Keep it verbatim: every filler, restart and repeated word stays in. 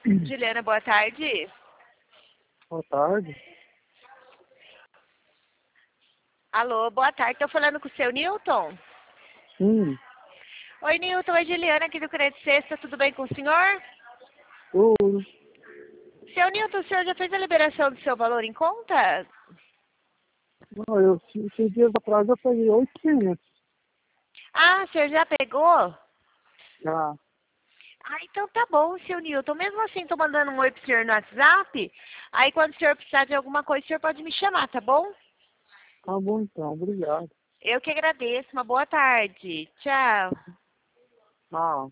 Juliana, boa tarde. Boa tarde. Alô, boa tarde. Tô falando com o seu Newton? Sim. Oi, Newton. É Juliana aqui do Crédito Sexta. Tudo bem com o senhor? Tudo. Seu Newton, o senhor já fez a liberação do seu valor em conta? Não, eu, esses dias atrás eu peguei oitocentos. Ah, o senhor já pegou? Já. Ah, então tá bom, seu Newton. Mesmo assim, tô mandando um oi pro senhor no WhatsApp. Aí quando o senhor precisar de alguma coisa, o senhor pode me chamar, tá bom? Tá bom então, obrigado. Eu que agradeço. Uma boa tarde. Tchau. Ah.